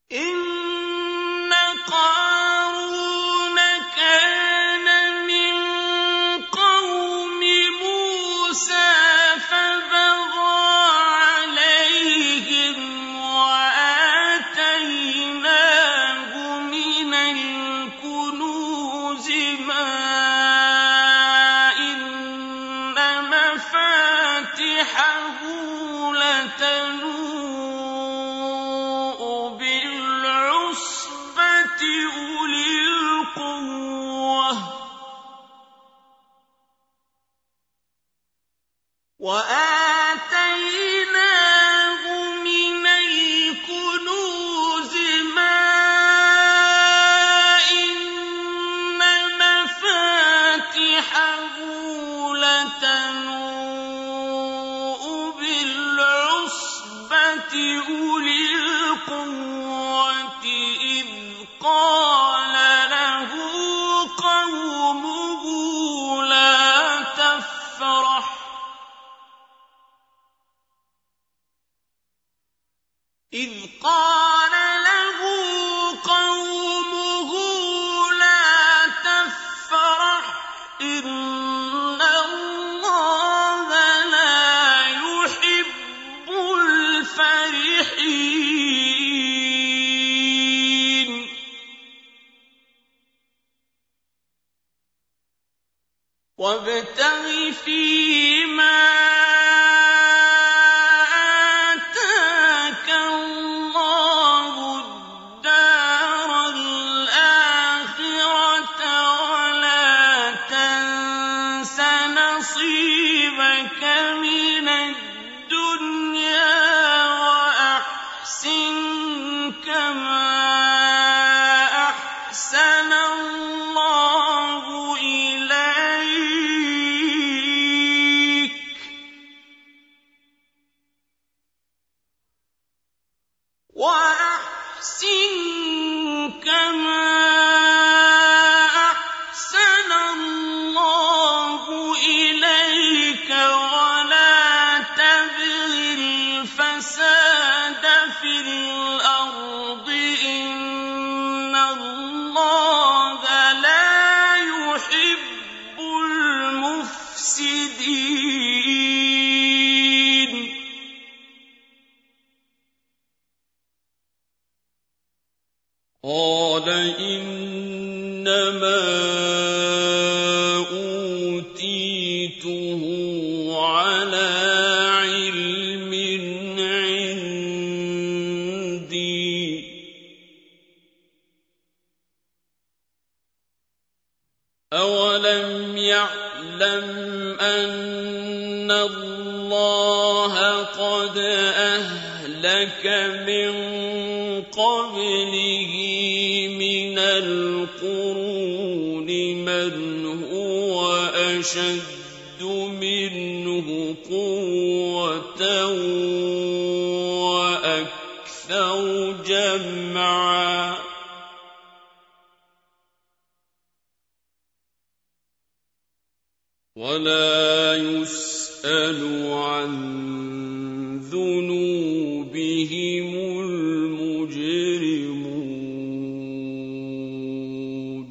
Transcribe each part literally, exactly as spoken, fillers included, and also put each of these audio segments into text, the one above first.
إِنَّ قَارُونَ كَانَ مِن قَوْمِ مُوسَىٰ فَبَغَىٰ عَلَيْهِمْ وَآتَيْنَاهُ مِنَ الْكُنُوزِ مَا إِنَّ مَفَاتِحَهُ لَتَنُوءُ بِالْعُصْبَةِ أُولِي الْقُوَّةِ وَآتَيْنَاهُ مِنَ الْكُنُوزِ مَا إِنَّ مَفَاتِحَهُ لَتَنُوءُ بِالْعُصْبَةِ أُولِي الْقُوَّةِ إِذْ قَالَ لَهُ قَوْمُهُ لَا تَفْرَحْ إِذْ قَالَ لَهُ قَوْمُهُ لَا تَفْرَحْ إِنَّ اللَّهَ لَا يُحِبُّ الْفَرِحِينَ وَابْتَغِ فِيمَا آتَاكَ اللَّهُ الدَّارَ الْآخِرَةَ وَلَا تَنسَ نَصِيبَكَ مِنَ الدُّنْيَا وَأَحْسِن كَمَا أَحْسَنَ اللَّهُ إِلَيْكَ ۖ وَأَحْسِن كَمَا أَحْسَنَ اللَّهُ إِلَيْكَ وَلَا تَبْغِ الْفَسَادَ فِي الْأَرْضِ ۖ إِنَّ اللَّهَ لَا يُحِبُّ الْمُفْسِدِينَ قَالَ إِنَّمَا أُوتِيتُهُ عَلَىٰ عِلْمٍ عِندِي ۚ أَوَلَمْ يَعْلَمْ أَنَّ اللَّهَ قَدْ أَهْلَكَ مِن قَبْلِهِ مِنَ الْقُرُونِ مَنْ هُوَ أَشَدُّ مِنْهُ قُوَّةً وَأَكْثَرُ جَمْعًا وَلَا يُسْأَلُ عَن ذُنُوبِهِمُ الْمُجْرِمُونَ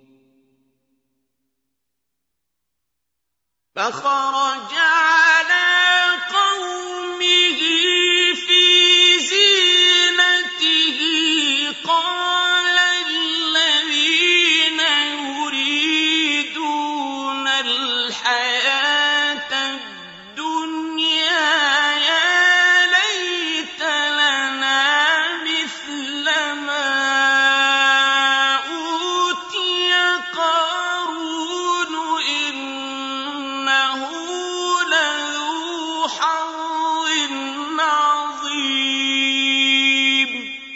فَخَرَجَ عَلَىٰ قَوْمِهِ فِي زِينَتِهِ قَالَ الَّذِينَ يُرِيدُونَ الْحَيَاةَ الدُّنْيَا يَا لَيْتَ لَنَا مِثْلَ مَا أُوتِيَ قَارُونُ إِنَّهُ لَذُو حَظٍّ عَظِيمٍ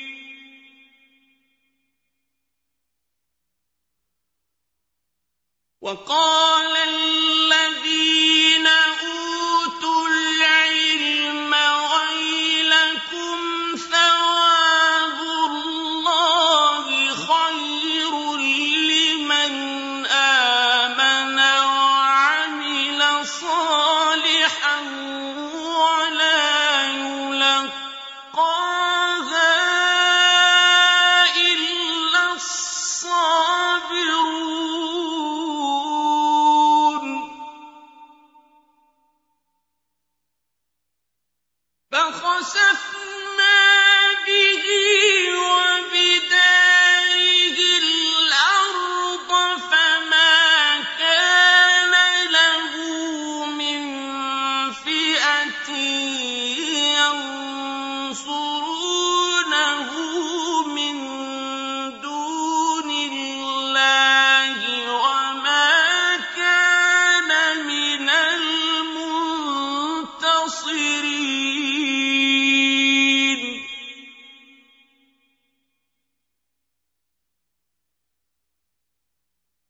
وَقَالَ الَّذِينَ أُوتُوا الْعِلْمَ وَيْلَكُمْ ثَوَابُ اللَّهِ خَيْرٌ لِّمَنْ آمَنَ وَعَمِلَ صَالِحًا وَلَا يُلَقَّاهَا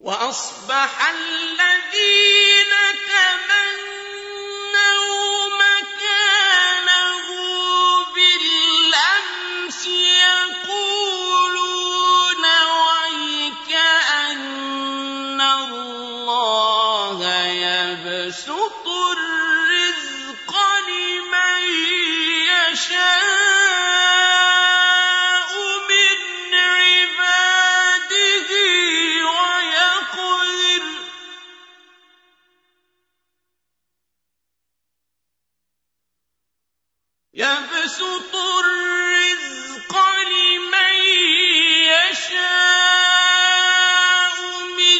وأصبح الذين تمنوا مكانه بالأمس يقولون ويكأن الله يبسط الرزق لمن يشاء من عباده ويقدر يبسط الرزق لمن يشاء من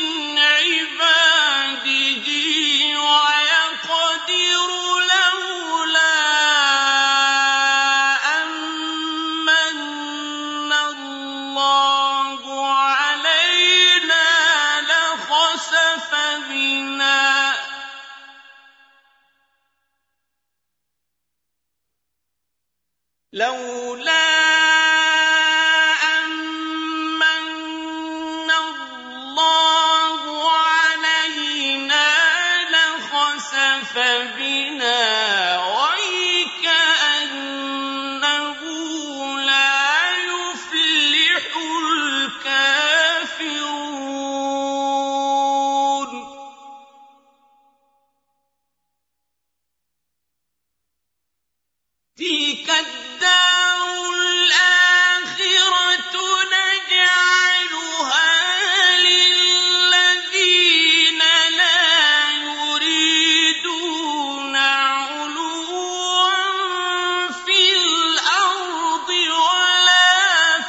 عباده ويقدر لولا أن من الله علينا لخسف بنا لولا أن من الله علينا لخسف بنا ويكأنه لا يفلح الكافرون تلك الدار الآخرة نجعلها للذين لا يريدون علوا في الأرض ولا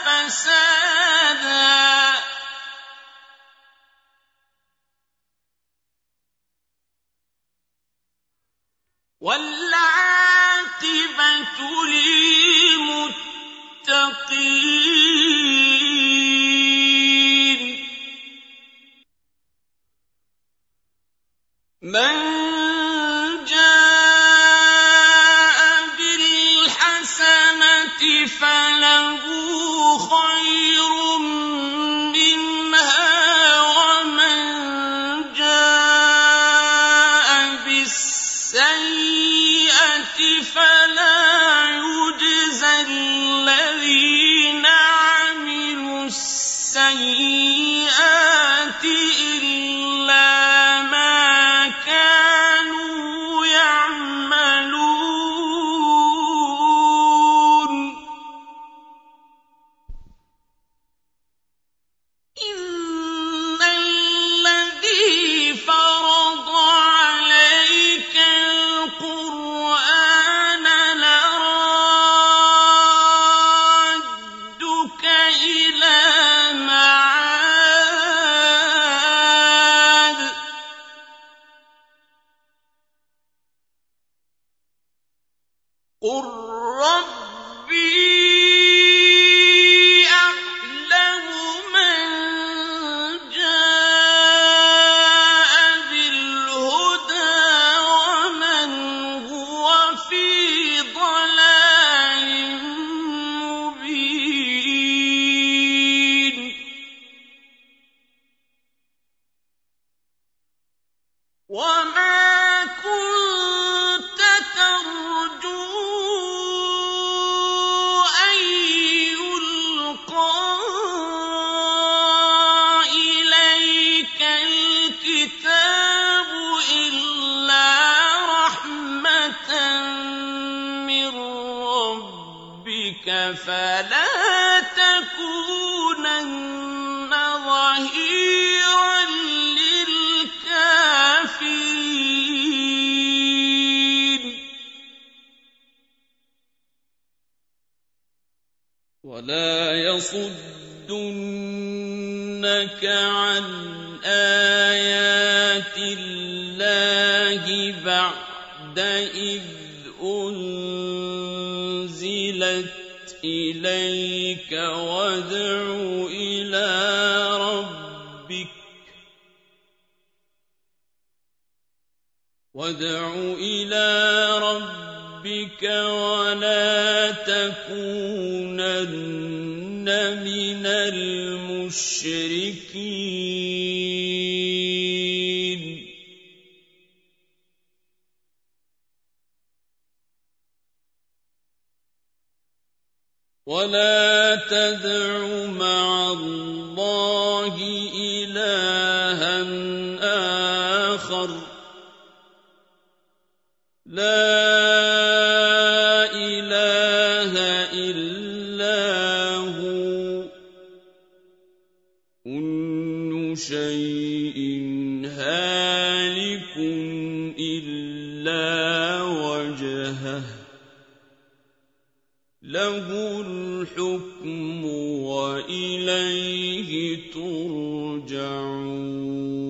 فسادا والعاقبة للمتقين من جاء بالحسنة فله خير منها ومن جاء بالسيئة فلا يجزى الذين عملوا السيئات إلا ما كانوا يعملون إن الذي فرض عليك القرآن لرادك إلى معاد قل ربي أعلم من جاء بالهدى ومن هو في ضلال مبين وما كنت ترجو أن يلقى إليك الكتاب إلا رحمة من ربك فلا تكونن ظهيرا للكافرين ولا يصدنك عن آيات الله بعد إذ أنزلت إليك وادع إلى ربك وادع إلى ربك ولا تكونن من المشركين ولا تدع مع الله إلها آخر لا إله إلا هو كل شيء هالك إلا وجهه له الحكم وإليه ترجعون